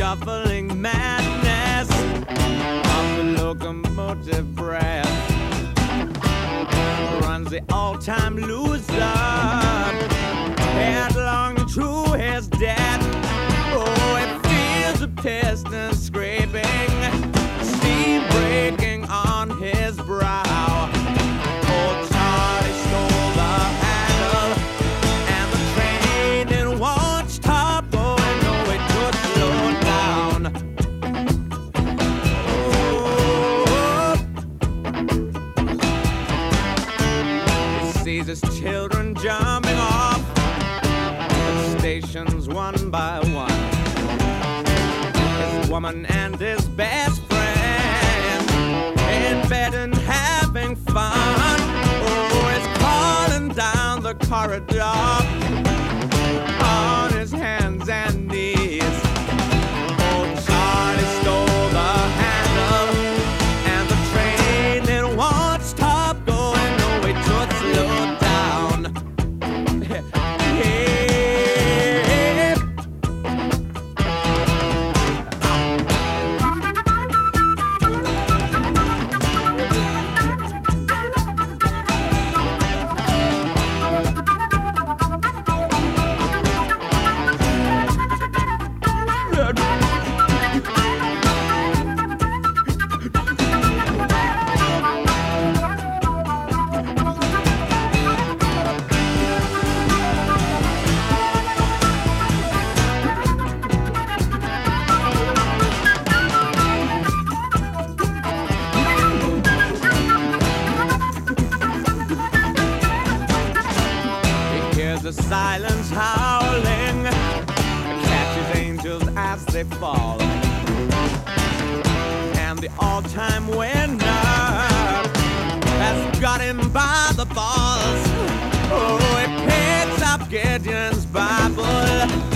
shuffling madness of the locomotive breath runs the all-time loser headlong to his death. Oh, it feels the piston scraping, steam breaking on his brow. Old Charlie stole the handle, and the train it won't stop going. No, it could slow down. Oh, he sees his children jumping off the stations one by one. His woman and his best friend in bed and having fun. Oh, he's crawling down the corridor on his hands and knees. Oh, Charlie stole the handle, and the train it won't stop going. No, it should slow down. Yeah. The silence howling catches angels as they fall, and the all-time winner has got him by the balls. Oh, he picks up Gideon's Bible